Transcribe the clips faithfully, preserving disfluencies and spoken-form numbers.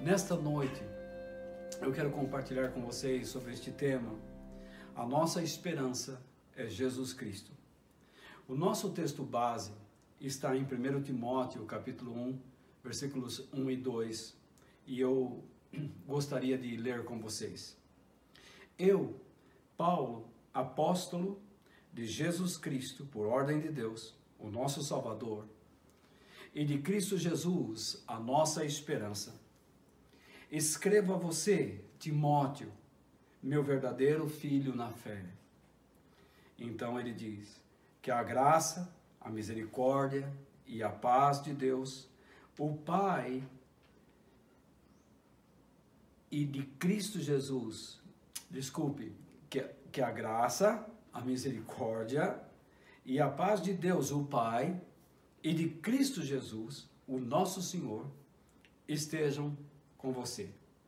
Nesta noite, eu quero compartilhar com vocês sobre este tema. A nossa esperança é Jesus Cristo. O nosso texto base está em primeiro Timóteo, capítulo um, versículos um e dois, e eu gostaria de ler com vocês. Eu, Paulo, apóstolo de Jesus Cristo, por ordem de Deus, o nosso Salvador, e de Cristo Jesus, a nossa esperança, escrevo a você, Timóteo, meu verdadeiro filho na fé. Então ele diz que a graça, a misericórdia e a paz de Deus, o Pai, e de Cristo Jesus, desculpe, que, que a graça, a misericórdia e a paz de Deus, o Pai, e de Cristo Jesus, o nosso Senhor, estejam com você.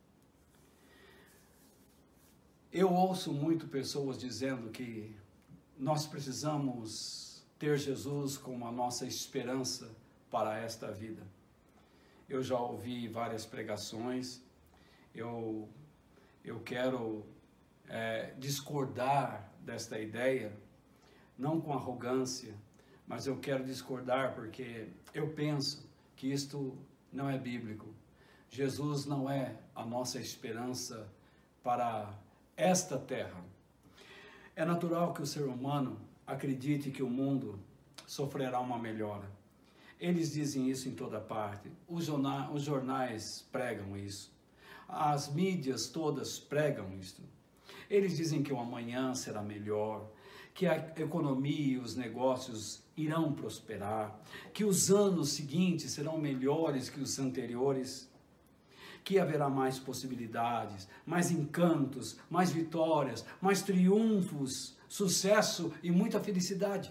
Eu ouço muito pessoas dizendo que nós precisamos ter Jesus como a nossa esperança para esta vida. Eu já ouvi várias pregações, eu, eu quero é, discordar desta ideia, não com arrogância, mas eu quero discordar porque eu penso que isto não é bíblico. Jesus não é a nossa esperança para esta terra. É natural que o ser humano acredite que o mundo sofrerá uma melhora. Eles dizem isso em toda parte. Os jornais, os jornais pregam isso. As mídias todas pregam isso. Eles dizem que o amanhã será melhor, que a economia e os negócios irão prosperar, que os anos seguintes serão melhores que os anteriores, que haverá mais possibilidades, mais encantos, mais vitórias, mais triunfos, sucesso e muita felicidade.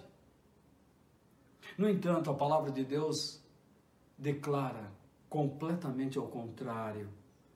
No entanto, a palavra de Deus declara completamente ao contrário.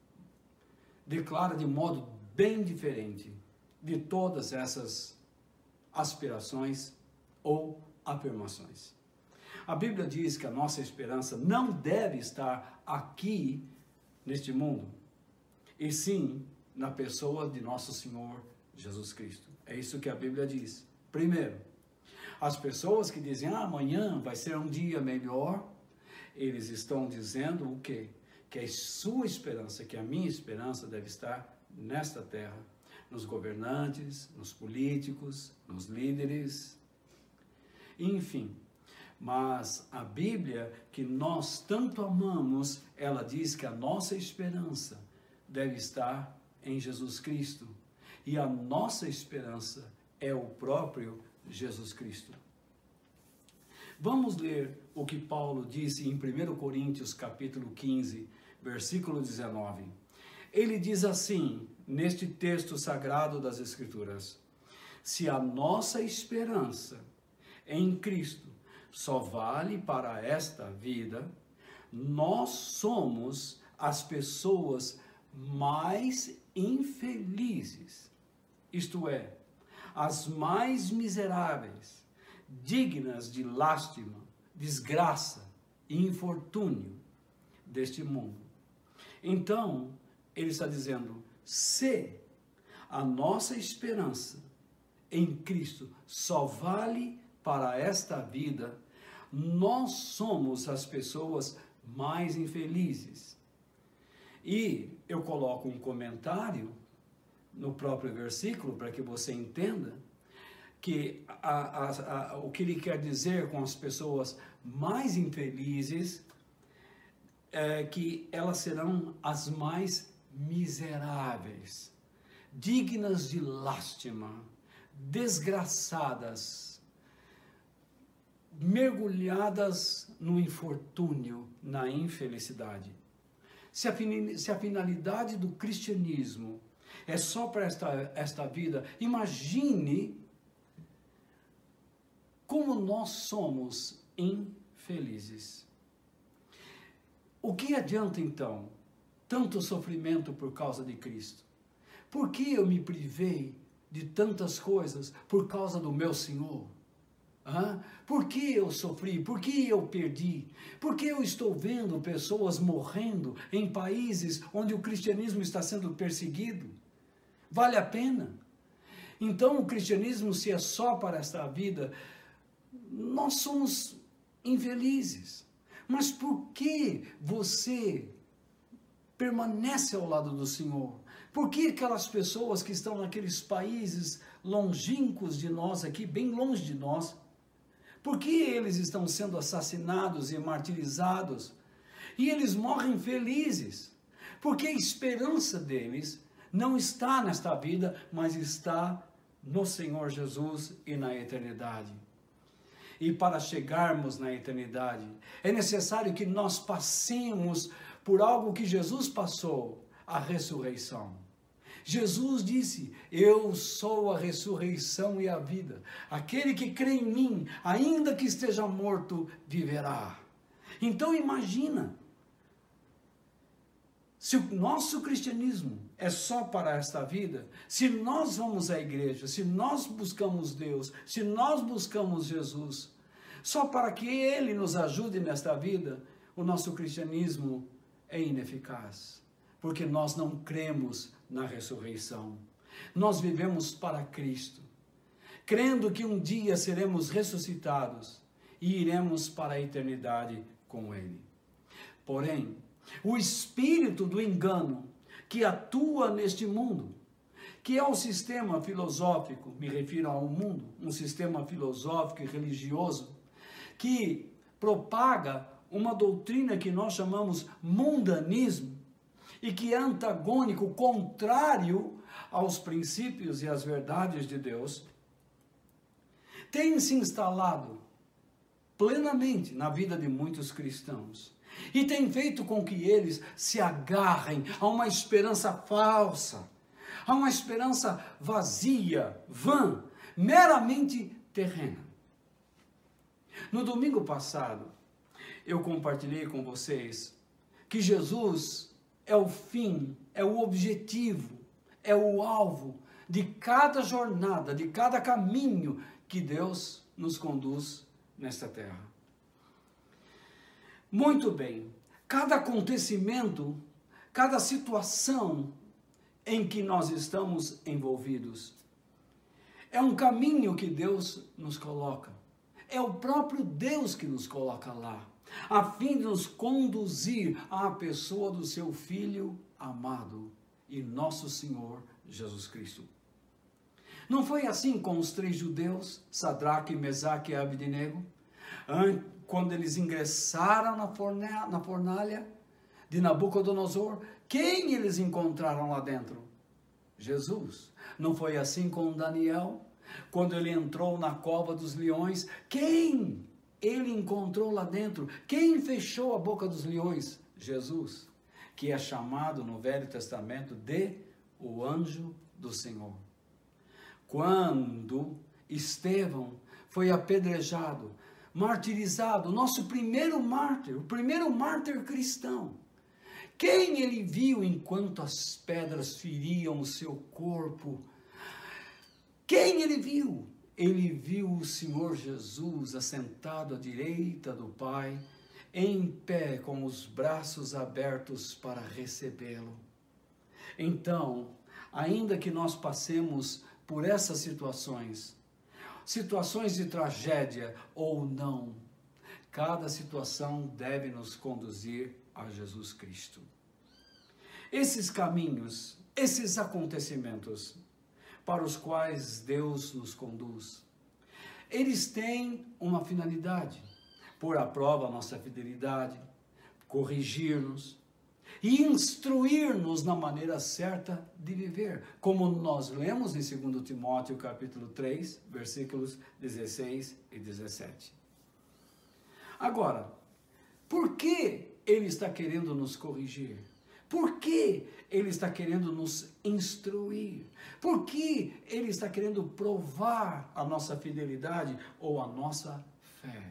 Declara de modo bem diferente de todas essas aspirações ou afirmações. A Bíblia diz que a nossa esperança não deve estar aqui neste mundo, e sim na pessoa de nosso Senhor Jesus Cristo. É isso que a Bíblia diz. Primeiro, as pessoas que dizem, ah, amanhã vai ser um dia melhor, eles estão dizendo o quê? Que a sua esperança, que a minha esperança deve estar nesta terra, nos governantes, nos políticos, nos líderes, enfim. Mas a Bíblia, que nós tanto amamos, ela diz que a nossa esperança deve estar em Jesus Cristo. E a nossa esperança é o próprio Jesus Cristo. Vamos ler o que Paulo disse em primeiro Coríntios, capítulo quinze, versículo dezenove. Ele diz assim, neste texto sagrado das Escrituras: se a nossa esperança em Cristo só vale para esta vida, nós somos as pessoas mais infelizes, isto é, as mais miseráveis, dignas de lástima, desgraça e infortúnio deste mundo. Então, ele está dizendo, se a nossa esperança em Cristo só vale para esta vida, nós somos as pessoas mais infelizes. E eu coloco um comentário no próprio versículo para que você entenda que a, a, a, o que ele quer dizer com as pessoas mais infelizes é que elas serão as mais miseráveis, dignas de lástima, desgraçadas, mergulhadas no infortúnio, na infelicidade. Se a, se a finalidade do cristianismo é só para esta, esta vida, imagine como nós somos infelizes. O que adianta então tanto sofrimento por causa de Cristo? Por que eu me privei de tantas coisas por causa do meu Senhor? Ah, por que eu sofri? Por que eu perdi? Por que eu estou vendo pessoas morrendo em países onde o cristianismo está sendo perseguido? Vale a pena? Então, o cristianismo, se é só para esta vida, nós somos infelizes. Mas por que você permanece ao lado do Senhor? Por que aquelas pessoas que estão naqueles países longínquos de nós aqui, bem longe de nós, por que eles estão sendo assassinados e martirizados? E eles morrem felizes, porque a esperança deles não está nesta vida, mas está no Senhor Jesus e na eternidade. E para chegarmos na eternidade, é necessário que nós passemos por algo que Jesus passou, a ressurreição. Jesus disse, eu sou a ressurreição e a vida. Aquele que crê em mim, ainda que esteja morto, viverá. Então imagina, se o nosso cristianismo é só para esta vida, se nós vamos à igreja, se nós buscamos Deus, se nós buscamos Jesus, só para que Ele nos ajude nesta vida, o nosso cristianismo é ineficaz, porque nós não cremos na ressurreição. Nós vivemos para Cristo, crendo que um dia seremos ressuscitados e iremos para a eternidade com Ele. Porém, o espírito do engano que atua neste mundo, que é um sistema filosófico, me refiro ao mundo, um sistema filosófico e religioso, que propaga uma doutrina que nós chamamos mundanismo, e que é antagônico, contrário aos princípios e às verdades de Deus, tem se instalado plenamente na vida de muitos cristãos e tem feito com que eles se agarrem a uma esperança falsa, a uma esperança vazia, vã, meramente terrena. No domingo passado, eu compartilhei com vocês que Jesus é o fim, é o objetivo, é o alvo de cada jornada, de cada caminho que Deus nos conduz nesta terra. Muito bem, cada acontecimento, cada situação em que nós estamos envolvidos, é um caminho que Deus nos coloca. É o próprio Deus que nos coloca lá, a fim de nos conduzir à pessoa do seu Filho amado e nosso Senhor Jesus Cristo. Não foi assim com os três judeus, Sadraque, Mesaque e Abednego, quando eles ingressaram na, fornalha, na fornalha de Nabucodonosor? Quem eles encontraram lá dentro? Jesus. Não foi assim com Daniel, quando ele entrou na cova dos leões? Quem ele encontrou lá dentro? Quem fechou a boca dos leões? Jesus, que é chamado no Velho Testamento de o anjo do Senhor. Quando Estevão foi apedrejado, martirizado, nosso primeiro mártir, o primeiro mártir cristão, quem ele viu enquanto as pedras feriam o seu corpo? Quem ele viu? Ele viu o Senhor Jesus assentado à direita do Pai, em pé, com os braços abertos para recebê-lo. Então, ainda que nós passemos por essas situações, situações de tragédia ou não, cada situação deve nos conduzir a Jesus Cristo. Esses caminhos, esses acontecimentos para os quais Deus nos conduz, eles têm uma finalidade: pôr à prova a nossa fidelidade, corrigir-nos e instruir-nos na maneira certa de viver, como nós lemos em segundo Timóteo capítulo três, versículos dezesseis e dezessete. Agora, por que ele está querendo nos corrigir? Por que ele está querendo nos instruir? Por que ele está querendo provar a nossa fidelidade ou a nossa fé?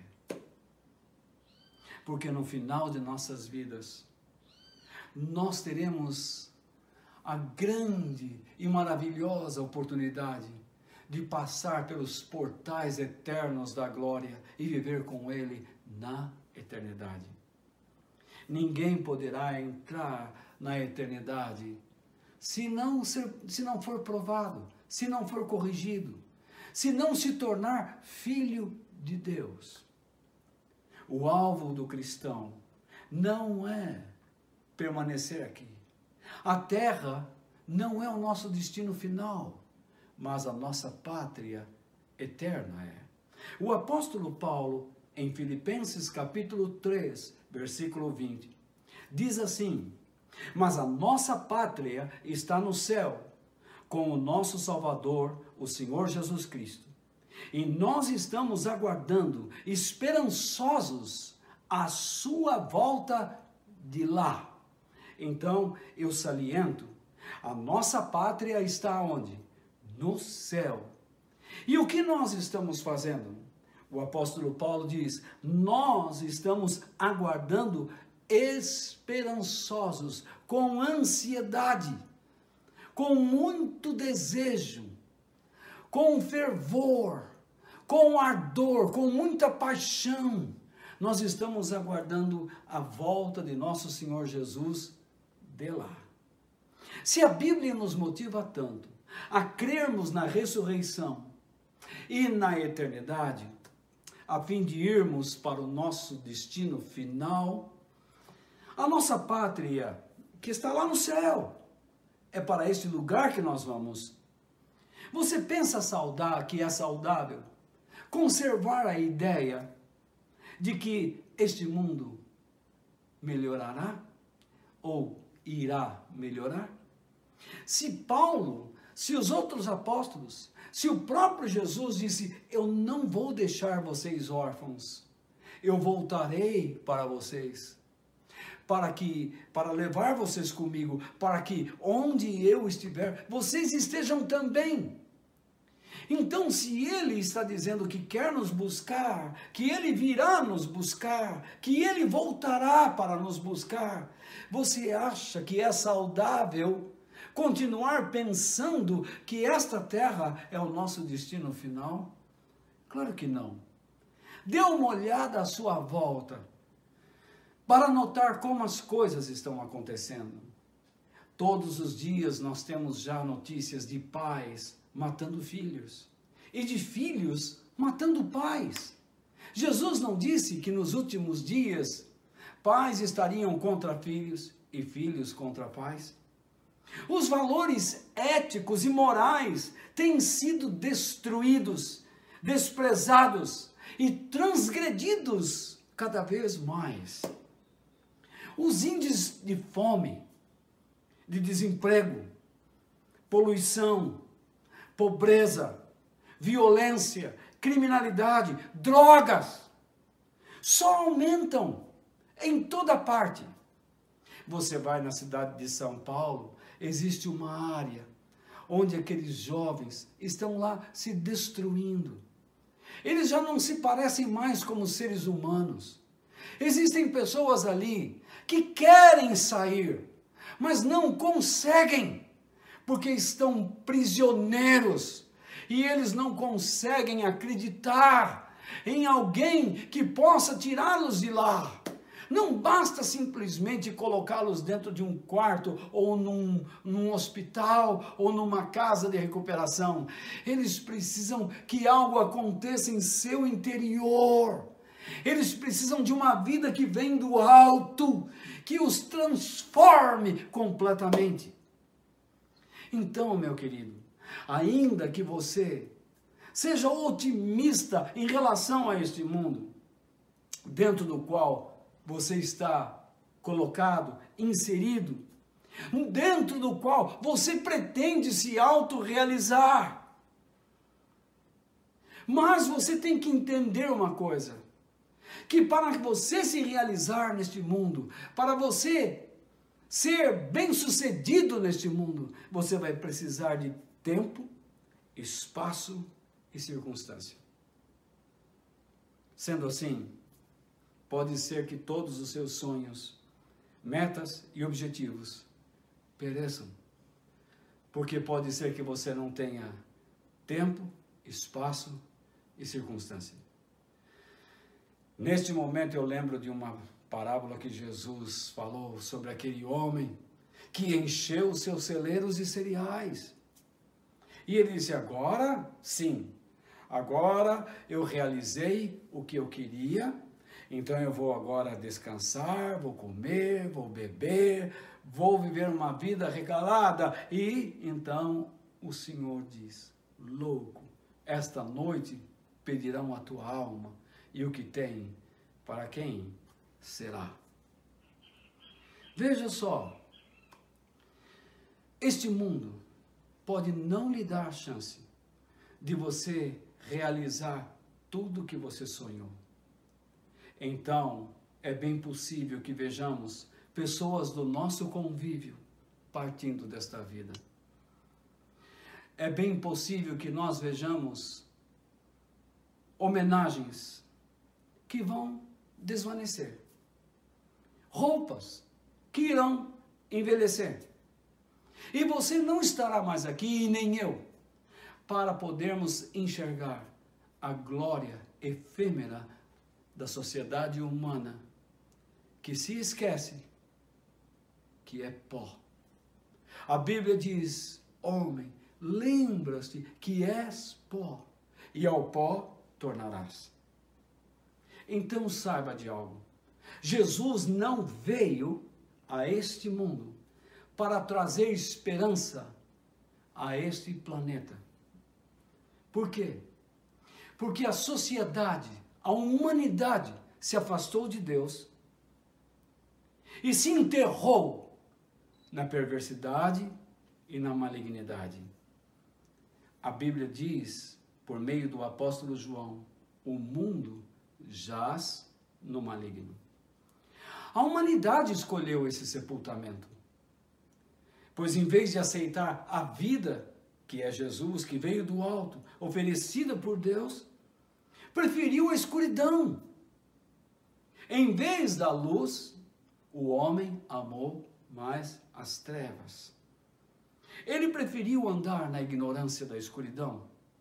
Porque no final de nossas vidas, nós teremos a grande e maravilhosa oportunidade de passar pelos portais eternos da glória e viver com Ele na eternidade. Ninguém poderá entrar na eternidade se não, ser, se não for provado, se não for corrigido, se não se tornar filho de Deus. O alvo do cristão não é permanecer aqui. A terra não é o nosso destino final, mas a nossa pátria eterna é. O apóstolo Paulo, em Filipenses capítulo três, versículo vinte, diz assim: mas a nossa pátria está no céu, com o nosso Salvador, o Senhor Jesus Cristo. E nós estamos aguardando, esperançosos, a sua volta de lá. Então, eu saliento, a nossa pátria está onde? No céu. E o que nós estamos fazendo? O apóstolo Paulo diz, nós estamos aguardando esperançosos, com ansiedade, com muito desejo, com fervor, com ardor, com muita paixão. Nós estamos aguardando a volta de nosso Senhor Jesus de lá. Se a Bíblia nos motiva tanto a crermos na ressurreição e na eternidade, a fim de irmos para o nosso destino final, a nossa pátria, que está lá no céu, é para este lugar que nós vamos. Você pensa saudar, que é saudável conservar a ideia de que este mundo melhorará ou irá melhorar? Se Paulo, se os outros apóstolos, se o próprio Jesus disse, eu não vou deixar vocês órfãos, eu voltarei para vocês, para que, para levar vocês comigo, para que onde eu estiver, vocês estejam também. Então, se ele está dizendo que quer nos buscar, que ele virá nos buscar, que ele voltará para nos buscar, você acha que é saudável continuar pensando que esta terra é o nosso destino final? Claro que não. Dê uma olhada à sua volta para notar como as coisas estão acontecendo. Todos os dias nós temos já notícias de pais matando filhos e de filhos matando pais. Jesus não disse que nos últimos dias pais estariam contra filhos e filhos contra pais? Os valores éticos e morais têm sido destruídos, desprezados e transgredidos cada vez mais. Os índices de fome, de desemprego, poluição, pobreza, violência, criminalidade, drogas, só aumentam em toda parte. Você vai na cidade de São Paulo, existe uma área onde aqueles jovens estão lá se destruindo. Eles já não se parecem mais como seres humanos. Existem pessoas ali que querem sair, mas não conseguem, porque estão prisioneiros e eles não conseguem acreditar em alguém que possa tirá-los de lá. Não basta simplesmente colocá-los dentro de um quarto ou num, num hospital ou numa casa de recuperação. Eles precisam que algo aconteça em seu interior. Eles precisam de uma vida que vem do alto, que os transforme completamente. Então, meu querido, ainda que você seja otimista em relação a este mundo, dentro do qual você está colocado, inserido, dentro do qual você pretende se autorrealizar, mas você tem que entender uma coisa, que para você se realizar neste mundo, para você ser bem-sucedido neste mundo, você vai precisar de tempo, espaço e circunstância. Sendo assim, pode ser que todos os seus sonhos, metas e objetivos pereçam, porque pode ser que você não tenha tempo, espaço e circunstância. Neste momento eu lembro de uma parábola que Jesus falou sobre aquele homem que encheu os seus celeiros de cereais. E ele disse, agora sim, agora eu realizei o que eu queria, então eu vou agora descansar, vou comer, vou beber, vou viver uma vida regalada. E então o Senhor diz, louco, esta noite pedirão a tua alma, e o que tem, para quem será? Veja só, este mundo pode não lhe dar a chance de você realizar tudo o que você sonhou. Então, é bem possível que vejamos pessoas do nosso convívio partindo desta vida. É bem possível que nós vejamos homenagens que vão desvanecer, roupas que irão envelhecer. E você não estará mais aqui, e nem eu, para podermos enxergar a glória efêmera da sociedade humana, que se esquece que é pó. A Bíblia diz, homem, lembra-te que és pó, e ao pó tornarás. Então saiba de algo, Jesus não veio a este mundo para trazer esperança a este planeta. Por quê? Porque a sociedade, a humanidade se afastou de Deus e se enterrou na perversidade e na malignidade. A Bíblia diz, por meio do apóstolo João, o mundo jaz no maligno. A humanidade escolheu esse sepultamento, pois em vez de aceitar a vida, que é Jesus, que veio do alto, oferecida por Deus, preferiu a escuridão. Em vez da luz, o homem amou mais as trevas. Ele preferiu andar na ignorância da escuridão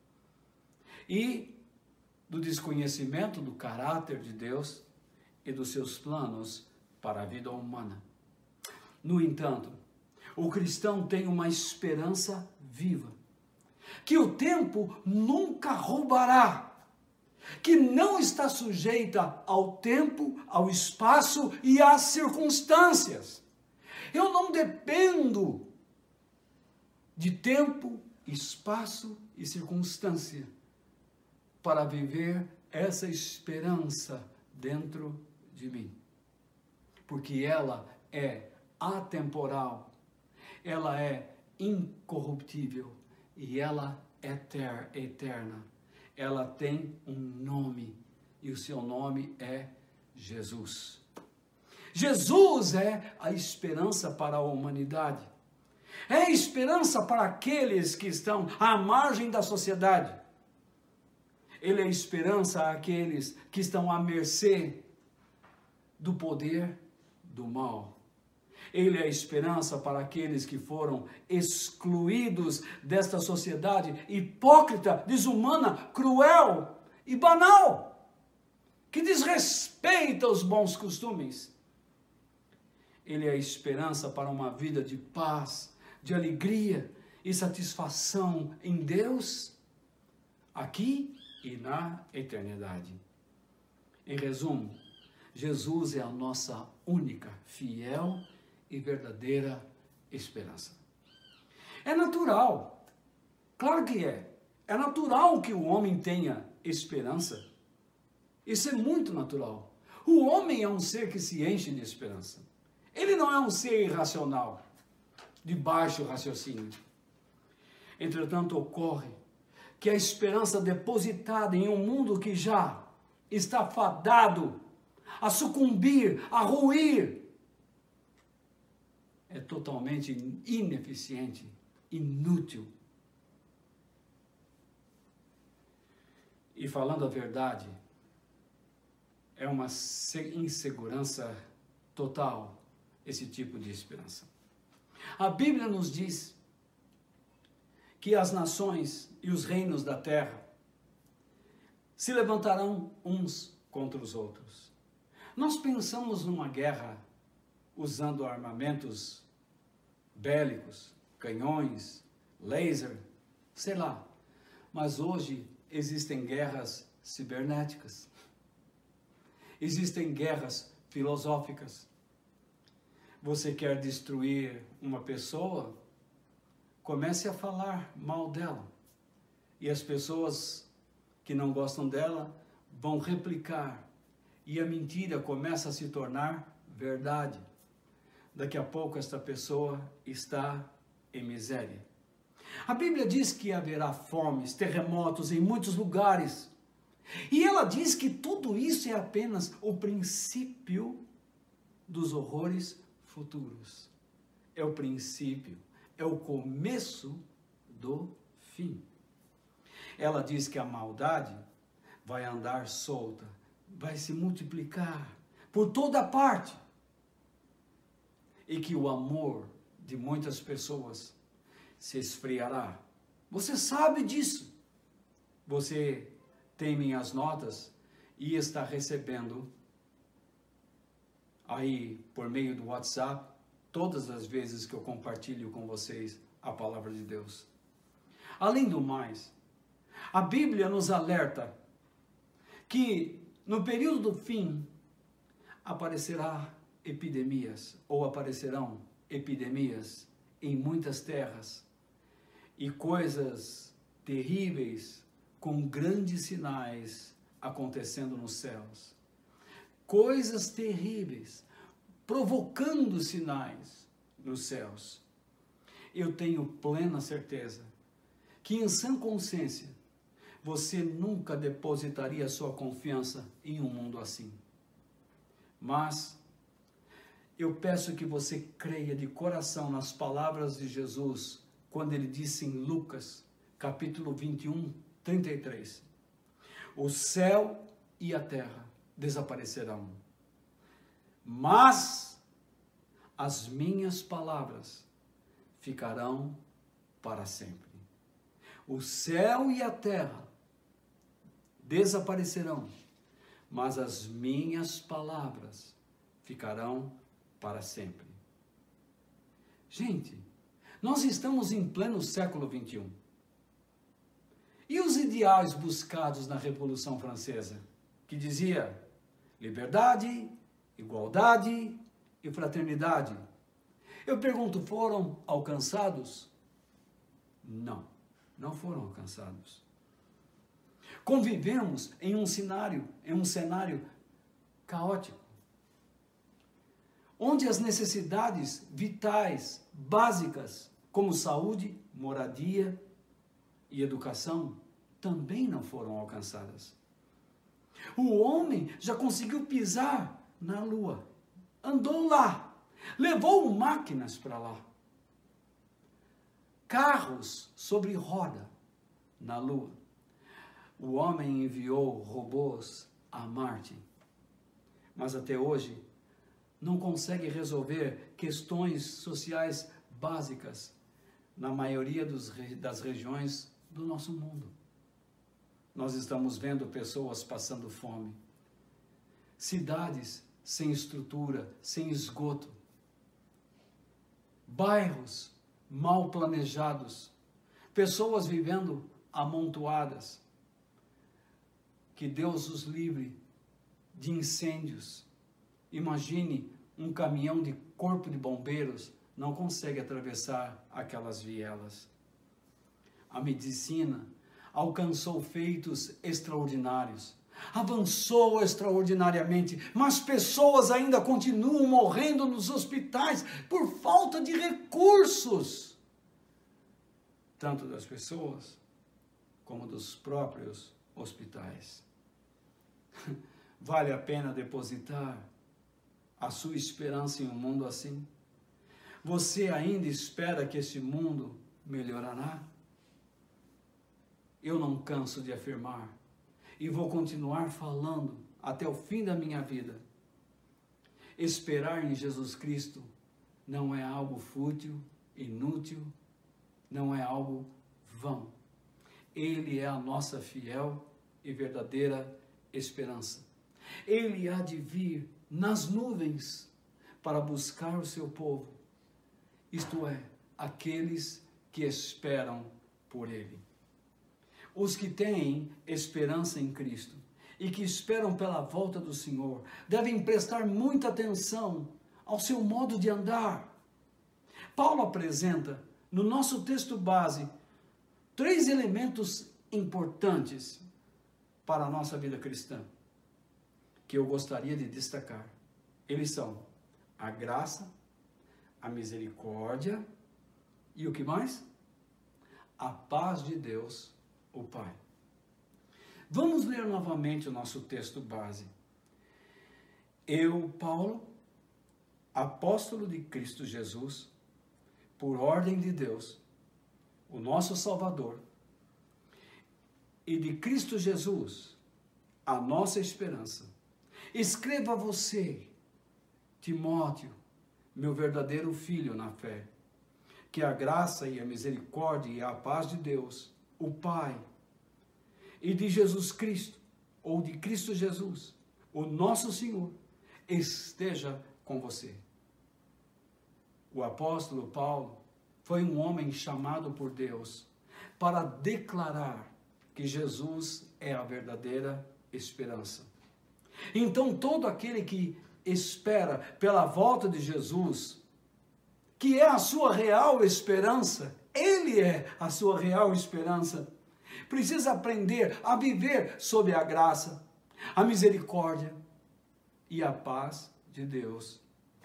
e do desconhecimento do caráter de Deus e dos seus planos para a vida humana. No entanto, o cristão tem uma esperança viva, que o tempo nunca roubará, que não está sujeita ao tempo, ao espaço e às circunstâncias. Eu não dependo de tempo, espaço e circunstância para viver essa esperança dentro de mim, porque ela é atemporal, ela é incorruptível e ela é ter, eterna. Ela tem um nome e o seu nome é Jesus. Jesus é a esperança para a humanidade. É a esperança para aqueles que estão à margem da sociedade. Ele é a esperança àqueles que estão à mercê do poder do mal. Ele é a esperança para aqueles que foram excluídos desta sociedade hipócrita, desumana, cruel e banal, que desrespeita os bons costumes. Ele é a esperança para uma vida de paz, de alegria e satisfação em Deus, aqui e na eternidade. Em resumo, Jesus é a nossa única, fiel e verdadeira esperança. É natural, claro que é, é natural que o homem tenha esperança. Isso é muito natural. O homem é um ser que se enche de esperança. Ele não é um ser irracional, de baixo raciocínio. Entretanto, ocorre que a esperança depositada em um mundo que já está fadado a sucumbir, a ruir, é totalmente ineficiente, inútil. E falando a verdade, é uma insegurança total esse tipo de esperança. A Bíblia nos diz que as nações e os reinos da terra se levantarão uns contra os outros. Nós pensamos numa guerra usando armamentos bélicos, canhões, laser, sei lá. Mas hoje existem guerras cibernéticas. Existem guerras filosóficas. Você quer destruir uma pessoa? Comece a falar mal dela. E as pessoas que não gostam dela vão replicar. E a mentira começa a se tornar verdade. Daqui a pouco esta pessoa está em miséria. A Bíblia diz que haverá fomes, terremotos em muitos lugares. E ela diz que tudo isso é apenas o princípio dos horrores futuros. É o princípio, é o começo do fim. Ela diz que a maldade vai andar solta, vai se multiplicar por toda parte. E que o amor de muitas pessoas se esfriará. Você sabe disso. Você tem minhas notas e está recebendo aí por meio do WhatsApp todas as vezes que eu compartilho com vocês a palavra de Deus. Além do mais, a Bíblia nos alerta que no período do fim aparecerá epidemias ou aparecerão epidemias em muitas terras e coisas terríveis com grandes sinais acontecendo nos céus. Coisas terríveis provocando sinais nos céus. Eu tenho plena certeza que em sã consciência você nunca depositaria sua confiança em um mundo assim. Mas eu peço que você creia de coração nas palavras de Jesus, quando ele disse em Lucas, capítulo vinte e um, trinta e três, o céu e a terra desaparecerão, mas as minhas palavras ficarão para sempre. O céu e a terra desaparecerão, mas as minhas palavras ficarão para sempre. Gente, nós estamos em pleno século vinte e um. E os ideais buscados na Revolução Francesa, que dizia liberdade, igualdade e fraternidade, eu pergunto, foram alcançados? Não, não foram alcançados. Convivemos em um cenário, em um cenário caótico, onde as necessidades vitais, básicas, como saúde, moradia e educação, também não foram alcançadas. O homem já conseguiu pisar na lua, andou lá, levou máquinas para lá, carros sobre roda na lua. O homem enviou robôs a Marte, mas até hoje não consegue resolver questões sociais básicas na maioria dos, das regiões do nosso mundo. Nós estamos vendo pessoas passando fome, cidades sem estrutura, sem esgoto, bairros mal planejados, pessoas vivendo amontoadas. Que Deus os livre de incêndios. Imagine um caminhão de corpo de bombeiros não consegue atravessar aquelas vielas. A medicina alcançou feitos extraordinários, avançou extraordinariamente, mas pessoas ainda continuam morrendo nos hospitais por falta de recursos, tanto das pessoas como dos próprios hospitais. Vale a pena depositar a sua esperança em um mundo assim? Você ainda espera que esse mundo melhorará? Eu não canso de afirmar e vou continuar falando até o fim da minha vida. Esperar em Jesus Cristo não é algo fútil, inútil, não é algo vão. Ele é a nossa fiel e verdadeira esperança. Ele há de vir nas nuvens para buscar o seu povo, isto é, aqueles que esperam por Ele. Os que têm esperança em Cristo e que esperam pela volta do Senhor devem prestar muita atenção ao seu modo de andar. Paulo apresenta, no nosso texto base, três elementos importantes para a nossa vida cristã, que eu gostaria de destacar. Eles são a graça, a misericórdia e o que mais? A paz de Deus, o Pai. Vamos ler novamente o nosso texto base. Eu, Paulo, apóstolo de Cristo Jesus, por ordem de Deus, o nosso Salvador, e de Cristo Jesus, a nossa esperança, escreva a você, Timóteo, meu verdadeiro filho na fé, que a graça e a misericórdia e a paz de Deus, o Pai, e de Jesus Cristo, ou de Cristo Jesus, o nosso Senhor, esteja com você. O apóstolo Paulo foi um homem chamado por Deus para declarar que Jesus é a verdadeira esperança. Então, todo aquele que espera pela volta de Jesus, que é a sua real esperança, ele é a sua real esperança, precisa aprender a viver sob a graça, a misericórdia e a paz de Deus.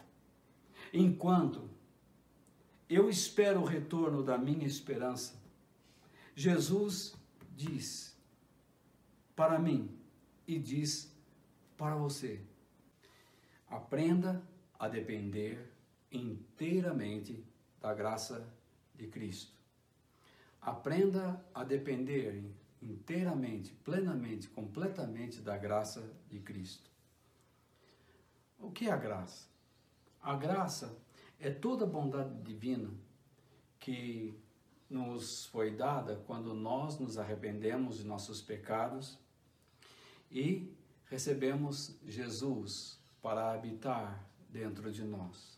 Enquanto eu espero o retorno da minha esperança, Jesus diz para mim e diz para você: aprenda a depender inteiramente da graça de Cristo. Aprenda a depender inteiramente, plenamente, completamente da graça de Cristo. O que é a graça? A graça é toda a bondade divina que nos foi dada quando nós nos arrependemos de nossos pecados e recebemos Jesus para habitar dentro de nós.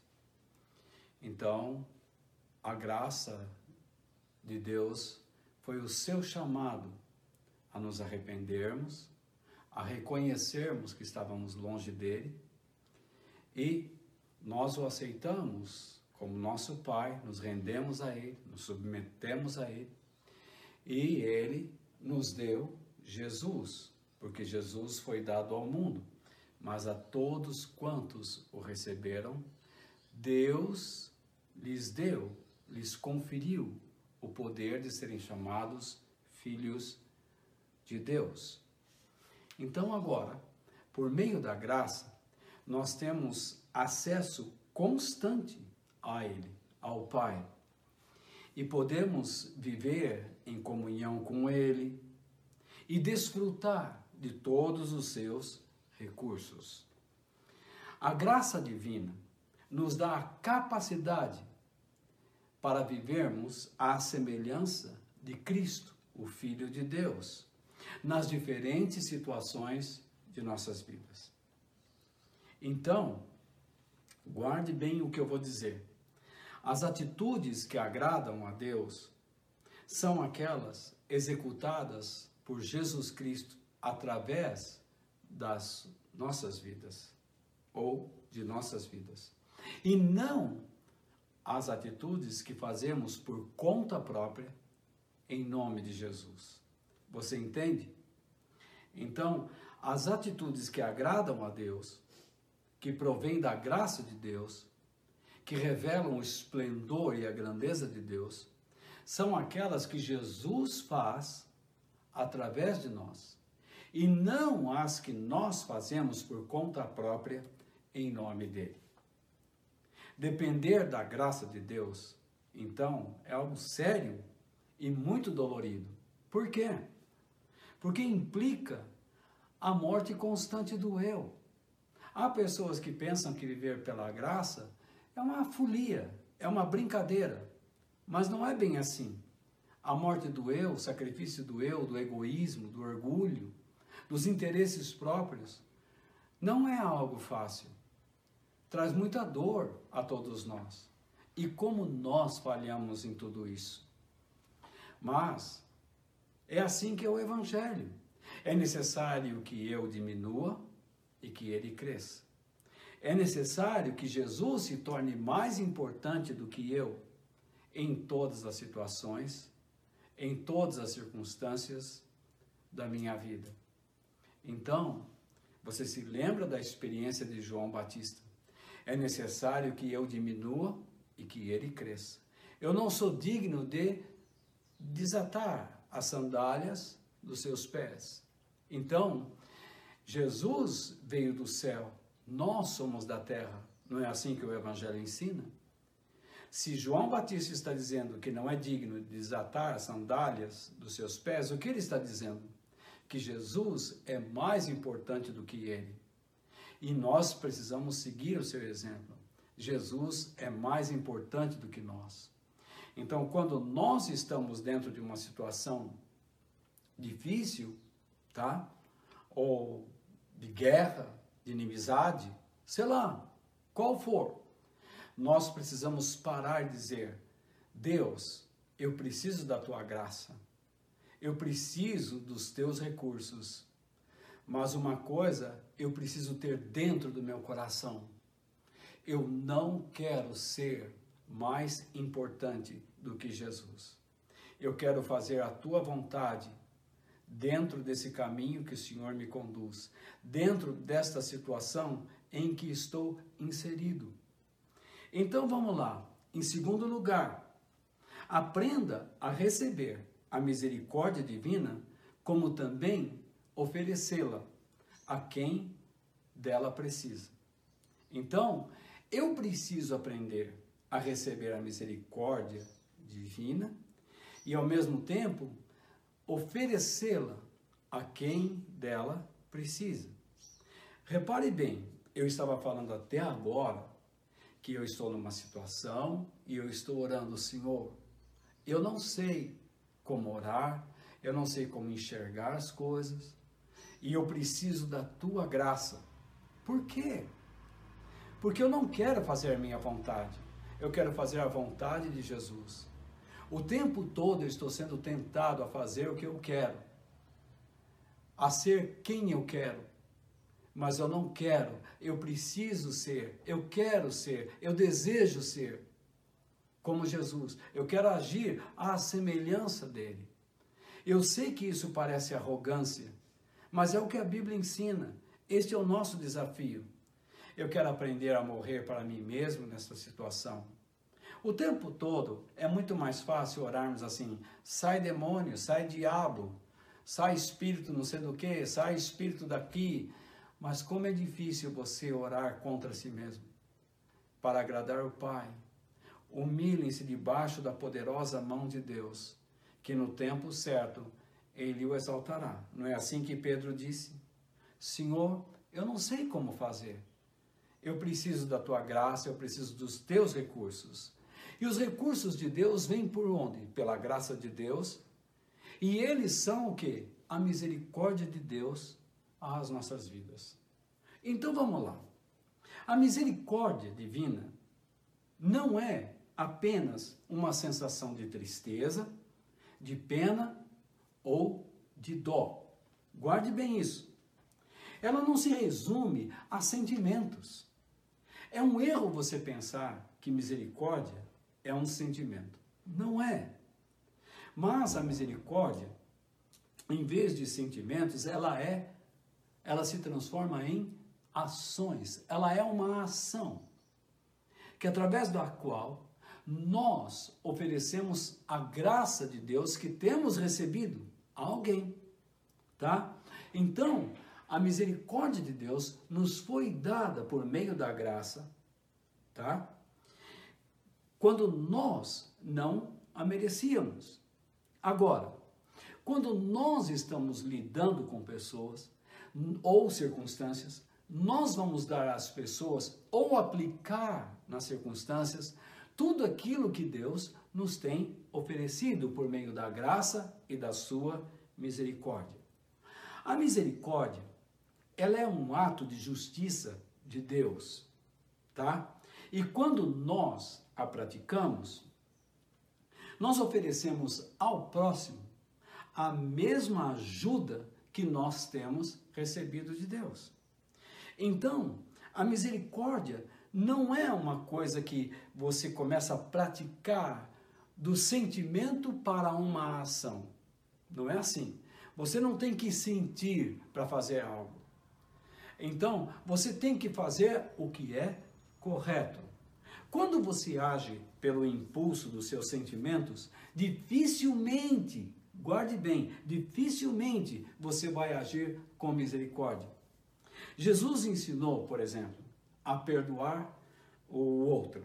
Então, a graça de Deus foi o seu chamado a nos arrependermos, a reconhecermos que estávamos longe dele e nós o aceitamos como nosso Pai, nos rendemos a Ele, nos submetemos a Ele e Ele nos deu Jesus, porque Jesus foi dado ao mundo, mas a todos quantos o receberam, Deus lhes deu, lhes conferiu o poder de serem chamados filhos de Deus. Então agora, por meio da graça, nós temos acesso constante a Ele, ao Pai, e podemos viver em comunhão com Ele e desfrutar de todos os seus recursos. A graça divina nos dá a capacidade para vivermos à semelhança de Cristo, o Filho de Deus, nas diferentes situações de nossas vidas. Então, guarde bem o que eu vou dizer. As atitudes que agradam a Deus são aquelas executadas por Jesus Cristo através das nossas vidas, ou de nossas vidas, e não as atitudes que fazemos por conta própria em nome de Jesus. Você entende? Então, as atitudes que agradam a Deus, que provêm da graça de Deus, que revelam o esplendor e a grandeza de Deus, são aquelas que Jesus faz através de nós, e não as que nós fazemos por conta própria em nome dele. Depender da graça de Deus, então, é algo sério e muito dolorido. Por quê? Porque implica a morte constante do eu. Há pessoas que pensam que viver pela graça é uma folia, é uma brincadeira, mas não é bem assim. A morte do eu, o sacrifício do eu, do egoísmo, do orgulho, dos interesses próprios, não é algo fácil. Traz muita dor a todos nós. E como nós falhamos em tudo isso. Mas é assim que é o Evangelho. É necessário que eu diminua e que ele cresça. É necessário que Jesus se torne mais importante do que eu em todas as situações, em todas as circunstâncias da minha vida. Então, você se lembra da experiência de João Batista. É necessário que eu diminua e que ele cresça. Eu não sou digno de desatar as sandálias dos seus pés. Então, Jesus veio do céu, nós somos da terra. Não é assim que o Evangelho ensina? Se João Batista está dizendo que não é digno de desatar as sandálias dos seus pés, o que ele está dizendo? Que Jesus é mais importante do que ele. E nós precisamos seguir o seu exemplo. Jesus é mais importante do que nós. Então, quando nós estamos dentro de uma situação difícil, tá? Ou de guerra, de inimizade, sei lá, qual for, nós precisamos parar e dizer: Deus, eu preciso da tua graça, eu preciso dos teus recursos, mas uma coisa eu preciso ter dentro do meu coração: eu não quero ser mais importante do que Jesus. Eu quero fazer a tua vontade dentro desse caminho que o Senhor me conduz, dentro desta situação em que estou inserido. Então vamos lá. Em segundo lugar, aprenda a receber a misericórdia divina, como também oferecê-la a quem dela precisa. Então, eu preciso aprender a receber a misericórdia divina e, ao mesmo tempo, oferecê-la a quem dela precisa. Repare bem, eu estava falando até agora que eu estou numa situação e eu estou orando: Senhor, eu não sei como orar, eu não sei como enxergar as coisas e eu preciso da tua graça. Por quê? Porque eu não quero fazer a minha vontade, eu quero fazer a vontade de Jesus. O tempo todo eu estou sendo tentado a fazer o que eu quero, a ser quem eu quero, mas eu não quero, eu preciso ser, eu quero ser, eu desejo ser como Jesus, eu quero agir à semelhança dele. Eu sei que isso parece arrogância, mas é o que a Bíblia ensina, este é o nosso desafio. Eu quero aprender a morrer para mim mesmo nessa situação. O tempo todo é muito mais fácil orarmos assim: sai demônio, sai diabo, sai espírito não sei do que, sai espírito daqui. Mas como é difícil você orar contra si mesmo, para agradar o Pai. Humilhem-se debaixo da poderosa mão de Deus, que no tempo certo Ele o exaltará. Não é assim que Pedro disse? Senhor, eu não sei como fazer. Eu preciso da tua graça, eu preciso dos teus recursos. E os recursos de Deus vêm por onde? Pela graça de Deus. E eles são o quê? A misericórdia de Deus às nossas vidas. Então vamos lá. A misericórdia divina não é apenas uma sensação de tristeza, de pena ou de dó. Guarde bem isso. Ela não se resume a sentimentos. É um erro você pensar que misericórdia é um sentimento. Não é. Mas a misericórdia, em vez de sentimentos, ela é, ela se transforma em ações. Ela é uma ação que, através da qual nós oferecemos a graça de Deus que temos recebido a alguém, tá? Então, a misericórdia de Deus nos foi dada por meio da graça, tá? Quando nós não a merecíamos. Agora, quando nós estamos lidando com pessoas ou circunstâncias, nós vamos dar às pessoas ou aplicar nas circunstâncias tudo aquilo que Deus nos tem oferecido por meio da graça e da sua misericórdia. A misericórdia, ela é um ato de justiça de Deus, tá? E quando nós a praticamos, nós oferecemos ao próximo a mesma ajuda que nós temos recebido de Deus. Então, a misericórdia não é uma coisa que você começa a praticar do sentimento para uma ação. Não é assim. Você não tem que sentir para fazer algo. Então, você tem que fazer o que é correto. Quando você age pelo impulso dos seus sentimentos, dificilmente, guarde bem, dificilmente você vai agir com misericórdia. Jesus ensinou, por exemplo, a perdoar o outro.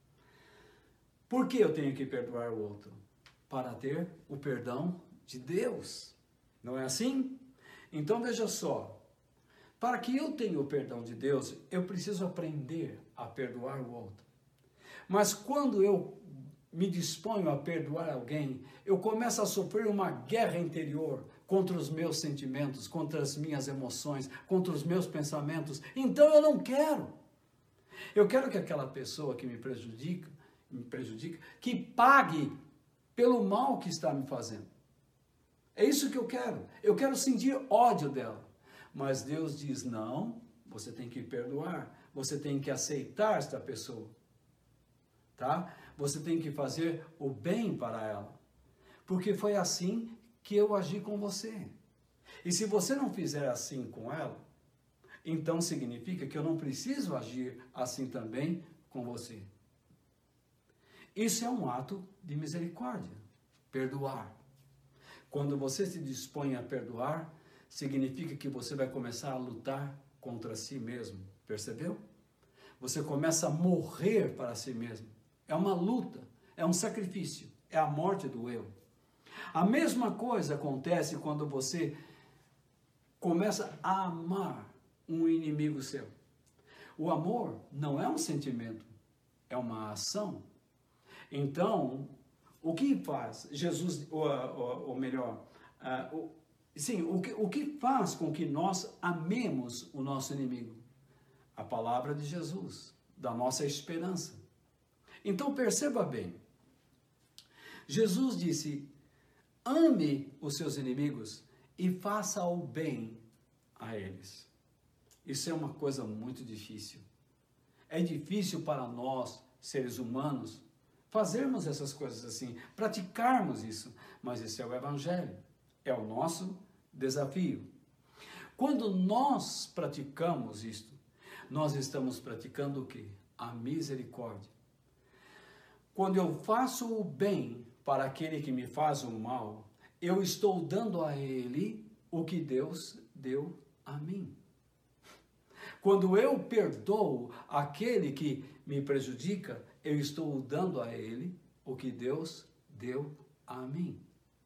Por que eu tenho que perdoar o outro? Para ter o perdão de Deus. Não é assim? Então veja só, para que eu tenha o perdão de Deus, eu preciso aprender a perdoar o outro. Mas quando eu me disponho a perdoar alguém, eu começo a sofrer uma guerra interior contra os meus sentimentos, contra as minhas emoções, contra os meus pensamentos. Então eu não quero. Eu quero que aquela pessoa que me prejudica, me prejudica, que pague pelo mal que está me fazendo. É isso que eu quero. Eu quero sentir ódio dela. Mas Deus diz, não, você tem que perdoar, você tem que aceitar esta pessoa. Tá? Você tem que fazer o bem para ela. Porque foi assim que eu agi com você. E se você não fizer assim com ela, então significa que eu não preciso agir assim também com você. Isso é um ato de misericórdia, perdoar. Quando você se dispõe a perdoar, significa que você vai começar a lutar contra si mesmo, percebeu? Você começa a morrer para si mesmo. É uma luta, é um sacrifício, é a morte do eu. A mesma coisa acontece quando você começa a amar um inimigo seu. O amor não é um sentimento, é uma ação. Então, o que faz Jesus, ou, ou, ou melhor, uh, o, sim, o que, o que faz com que nós amemos o nosso inimigo? A palavra de Jesus, da nossa esperança. Então perceba bem, Jesus disse, ame os seus inimigos e faça o bem a eles. Isso é uma coisa muito difícil. É difícil para nós, seres humanos, fazermos essas coisas assim, praticarmos isso, mas esse é o Evangelho, é o nosso desafio. Quando nós praticamos isto, nós estamos praticando o quê? A misericórdia. Quando eu faço o bem para aquele que me faz o mal, eu estou dando a ele o que Deus deu a mim. Quando eu perdoo aquele que me prejudica, eu estou dando a ele o que Deus deu a mim.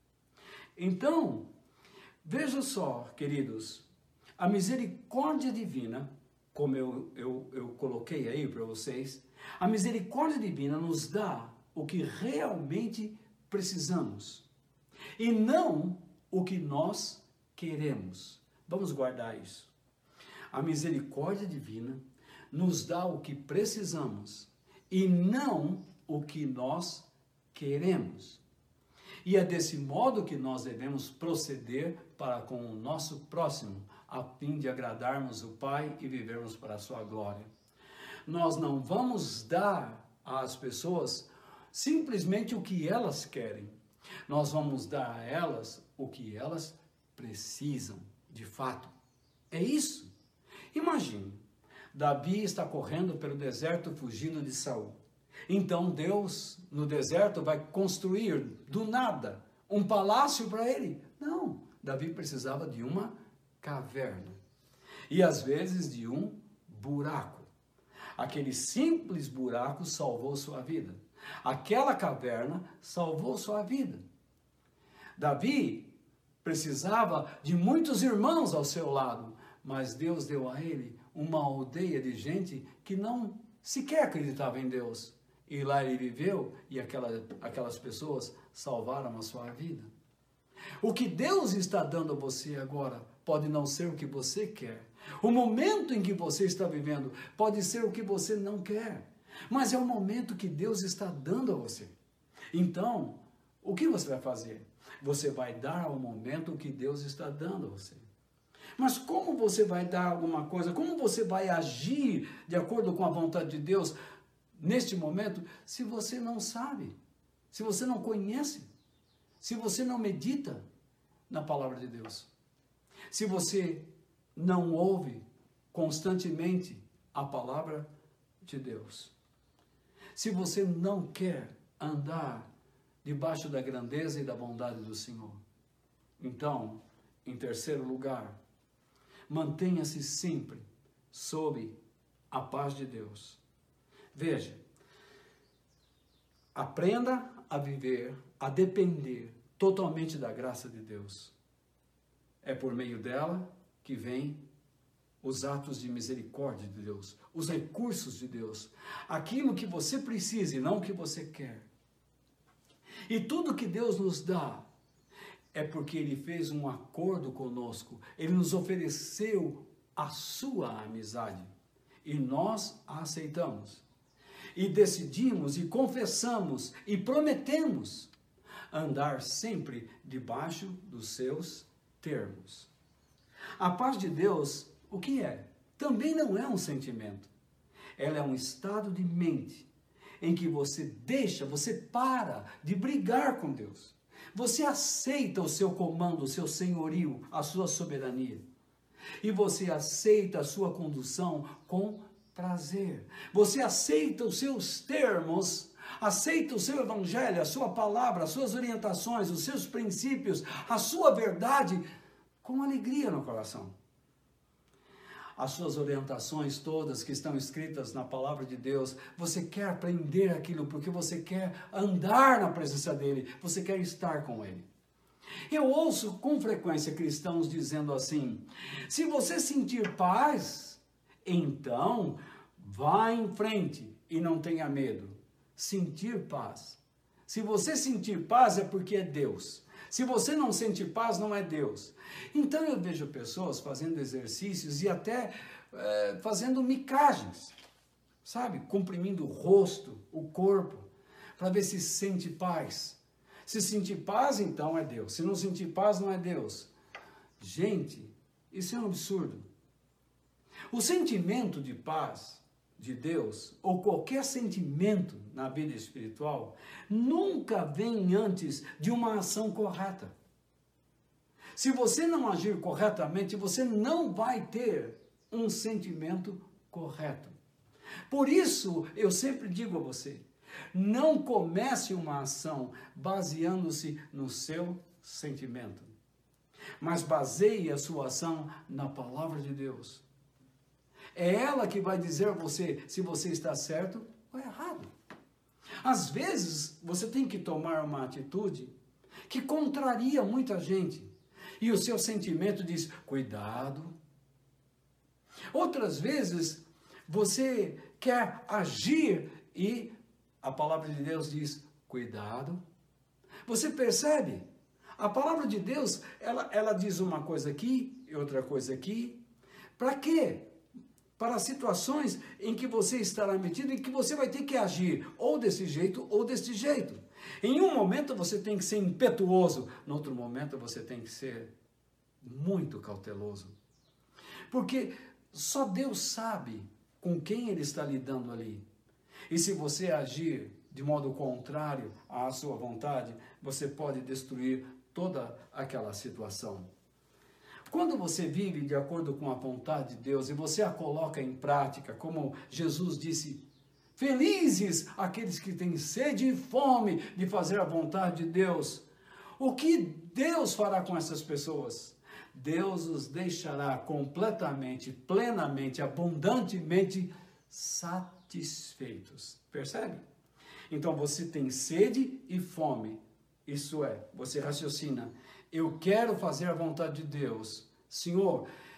Então, veja só, queridos, a misericórdia divina, como eu, eu, eu coloquei aí para vocês, a misericórdia divina nos dá o que realmente precisamos e não o que nós queremos. Vamos guardar isso. A misericórdia divina nos dá o que precisamos e não o que nós queremos. E é desse modo que nós devemos proceder para com o nosso próximo, a fim de agradarmos o Pai e vivermos para a sua glória. Nós não vamos dar às pessoas simplesmente o que elas querem. Nós vamos dar a elas o que elas precisam, de fato. É isso. Imagine, Davi está correndo pelo deserto fugindo de Saul. Então Deus, no deserto, vai construir do nada um palácio para ele? Não, Davi precisava de uma caverna. E às vezes de um buraco. Aquele simples buraco salvou sua vida. Aquela caverna salvou sua vida. Davi precisava de muitos irmãos ao seu lado, mas Deus deu a ele uma aldeia de gente que não sequer acreditava em Deus. E lá ele viveu e aquela, aquelas pessoas salvaram a sua vida. O que Deus está dando a você agora pode não ser o que você quer. O momento em que você está vivendo pode ser o que você não quer. Mas é o momento que Deus está dando a você. Então, o que você vai fazer? Você vai dar ao momento o que Deus está dando a você. Mas como você vai dar alguma coisa? Como você vai agir de acordo com a vontade de Deus neste momento, se você não sabe, se você não conhece, se você não medita na palavra de Deus, se você não ouve constantemente a palavra de Deus, se você não quer andar debaixo da grandeza e da bondade do Senhor. Então, em terceiro lugar, mantenha-se sempre sob a paz de Deus. Veja, aprenda a viver, a depender totalmente da graça de Deus. É por meio dela que vem os atos de misericórdia de Deus, os recursos de Deus, aquilo que você precisa e não o que você quer. E tudo que Deus nos dá é porque Ele fez um acordo conosco, Ele nos ofereceu a sua amizade e nós a aceitamos. E decidimos e confessamos e prometemos andar sempre debaixo dos seus termos. A paz de Deus, o que é? Também não é um sentimento. Ela é um estado de mente em que você deixa, você para de brigar com Deus. Você aceita o seu comando, o seu senhorio, a sua soberania. E você aceita a sua condução com prazer. Você aceita os seus termos, aceita o seu evangelho, a sua palavra, as suas orientações, os seus princípios, a sua verdade, com alegria no coração. As suas orientações todas que estão escritas na palavra de Deus, você quer aprender aquilo porque você quer andar na presença dele, você quer estar com ele. Eu ouço com frequência cristãos dizendo assim: se você sentir paz, então vá em frente e não tenha medo. Sentir paz. Se você sentir paz é porque é Deus. Se você não sente paz, não é Deus. Então eu vejo pessoas fazendo exercícios e até é, fazendo micagens, sabe? Comprimindo o rosto, o corpo, para ver se sente paz. Se sentir paz, então é Deus. Se não sentir paz, não é Deus. Gente, isso é um absurdo. O sentimento de paz de Deus, ou qualquer sentimento na vida espiritual, nunca vem antes de uma ação correta. Se você não agir corretamente, você não vai ter um sentimento correto. Por isso, eu sempre digo a você, não comece uma ação baseando-se no seu sentimento, mas baseie a sua ação na palavra de Deus. É ela que vai dizer a você se você está certo ou errado. Às vezes, você tem que tomar uma atitude que contraria muita gente. E o seu sentimento diz, cuidado. Outras vezes, você quer agir e a palavra de Deus diz, cuidado. Você percebe? A palavra de Deus, ela, ela diz uma coisa aqui e outra coisa aqui. Para quê? Para situações em que você estará metido, em que você vai ter que agir ou desse jeito ou desse jeito. Em um momento você tem que ser impetuoso, no outro momento você tem que ser muito cauteloso. Porque só Deus sabe com quem Ele está lidando ali. E se você agir de modo contrário à sua vontade, você pode destruir toda aquela situação. Quando você vive de acordo com a vontade de Deus e você a coloca em prática, como Jesus disse, felizes aqueles que têm sede e fome de fazer a vontade de Deus. O que Deus fará com essas pessoas? Deus os deixará completamente, plenamente, abundantemente satisfeitos. Percebe? Então você tem sede e fome. Isso é, você raciocina, eu quero fazer a vontade de Deus. Senhor,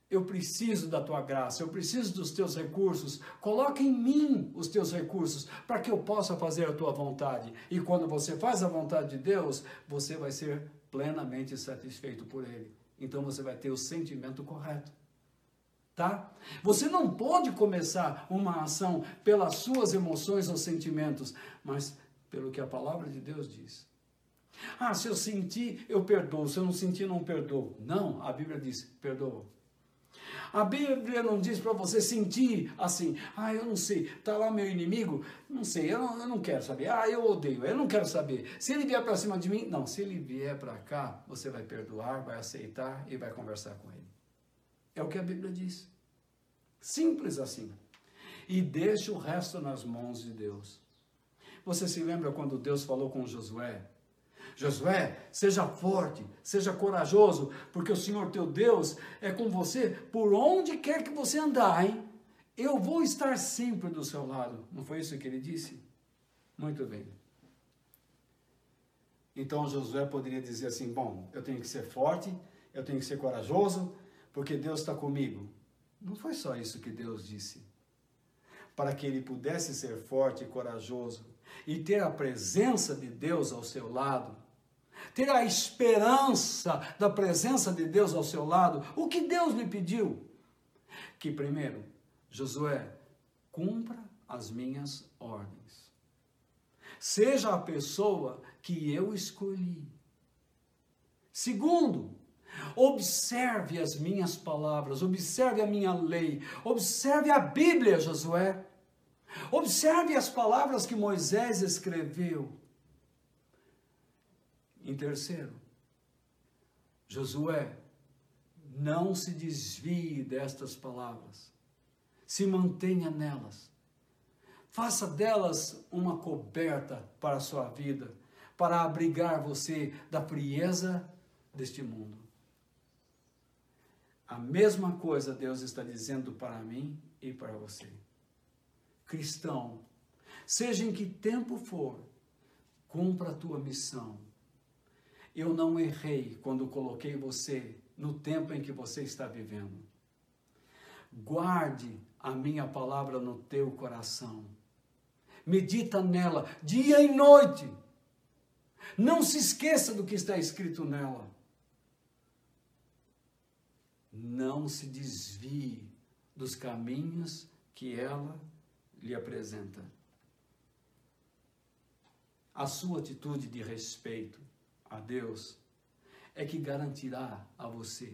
Eu preciso da tua graça, eu preciso dos teus recursos. Coloca em mim os teus recursos para que eu possa fazer a tua vontade. E quando você faz a vontade de Deus, você vai ser plenamente satisfeito por Ele. Então você vai ter o sentimento correto. Tá? Você não pode começar uma ação pelas suas emoções ou sentimentos, mas pelo que a palavra de Deus diz. Ah, se eu sentir, eu perdoo. Se eu não sentir, não perdoo. Não, a Bíblia diz, perdoa. A Bíblia não diz para você sentir assim, ah, eu não sei, está lá meu inimigo, não sei, eu não, eu não quero saber, ah, eu odeio, eu não quero saber. Se ele vier para cima de mim, não, se ele vier para cá, você vai perdoar, vai aceitar e vai conversar com ele. É o que a Bíblia diz. Simples assim. E deixa o resto nas mãos de Deus. Você se lembra quando Deus falou com Josué? Josué, seja forte, seja corajoso, porque o Senhor teu Deus é com você por onde quer que você andar, hein? Eu vou estar sempre do seu lado. Não foi isso que ele disse? Muito bem. Então Josué poderia dizer assim, bom, eu tenho que ser forte, eu tenho que ser corajoso, porque Deus está comigo. Não foi só isso que Deus disse. Para que ele pudesse ser forte e corajoso e ter a presença de Deus ao seu lado, ter a esperança da presença de Deus ao seu lado, o que Deus lhe pediu? Que primeiro, Josué, cumpra as minhas ordens. Seja a pessoa que eu escolhi. Segundo, observe as minhas palavras, observe a minha lei, observe a Bíblia, Josué. Observe as palavras que Moisés escreveu. Em terceiro, Josué, não se desvie destas palavras. Se mantenha nelas. Faça delas uma coberta para a sua vida, para abrigar você da frieza deste mundo. A mesma coisa Deus está dizendo para mim e para você. Cristão, seja em que tempo for, cumpra a tua missão. Eu não errei quando coloquei você no tempo em que você está vivendo. Guarde a minha palavra no teu coração. Medita nela dia e noite. Não se esqueça do que está escrito nela. Não se desvie dos caminhos que ela lhe apresenta. A sua atitude de respeito a Deus é que garantirá a você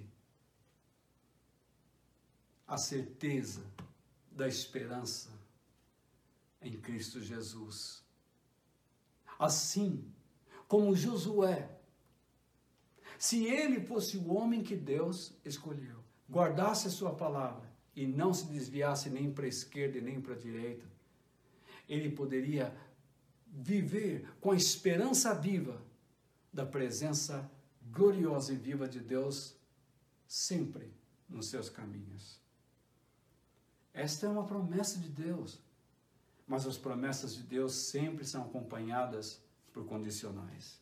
a certeza da esperança em Cristo Jesus. Assim como Josué, se ele fosse o homem que Deus escolheu, guardasse a sua palavra e não se desviasse nem para a esquerda e nem para a direita, ele poderia viver com a esperança viva da presença gloriosa e viva de Deus sempre nos seus caminhos. Esta é uma promessa de Deus, mas as promessas de Deus sempre são acompanhadas por condicionais.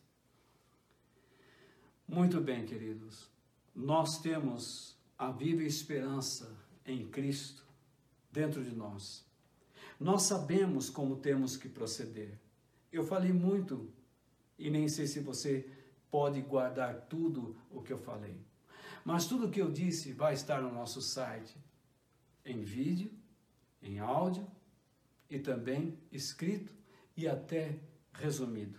Muito bem, queridos, nós temos a viva esperança em Cristo dentro de nós. Nós sabemos como temos que proceder. Eu falei muito e nem sei se você pode guardar tudo o que eu falei. Mas tudo o que eu disse vai estar no nosso site, em vídeo, em áudio e também escrito e até resumido.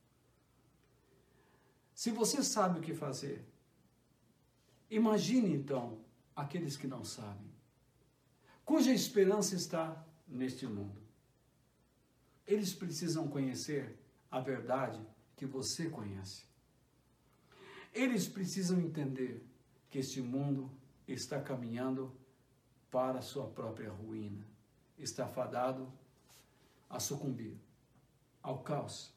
Se você sabe o que fazer, imagine então aqueles que não sabem, cuja esperança está neste mundo. Eles precisam conhecer a verdade que você conhece. Eles precisam entender que este mundo está caminhando para a sua própria ruína, está fadado a sucumbir ao caos.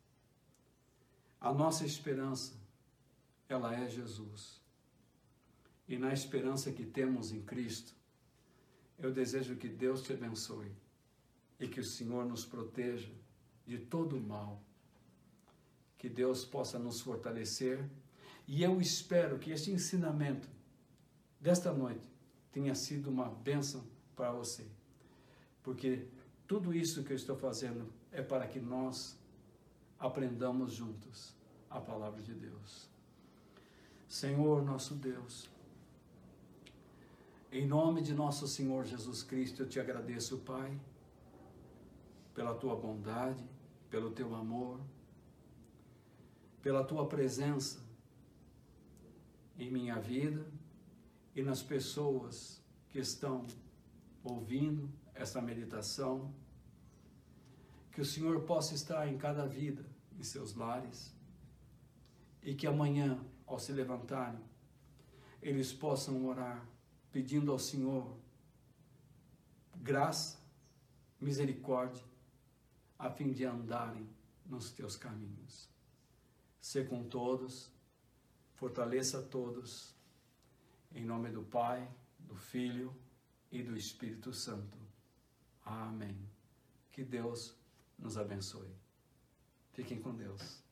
A nossa esperança, ela é Jesus. E na esperança que temos em Cristo, eu desejo que Deus te abençoe e que o Senhor nos proteja de todo o mal. Que Deus possa nos fortalecer. E eu espero que este ensinamento desta noite tenha sido uma bênção para você, porque tudo isso que eu estou fazendo é para que nós aprendamos juntos a palavra de Deus. Senhor, nosso Deus, em nome de nosso Senhor Jesus Cristo, eu te agradeço, Pai, pela tua bondade, pelo teu amor, pela tua presença em minha vida e nas pessoas que estão ouvindo essa meditação. Que o Senhor possa estar em cada vida, em seus lares, e que amanhã, ao se levantarem, eles possam orar, pedindo ao Senhor graça, misericórdia, a fim de andarem nos teus caminhos. Sê com todos, fortaleça todos, em nome do Pai, do Filho e do Espírito Santo. Amém. Que Deus nos abençoe. Fiquem com Deus.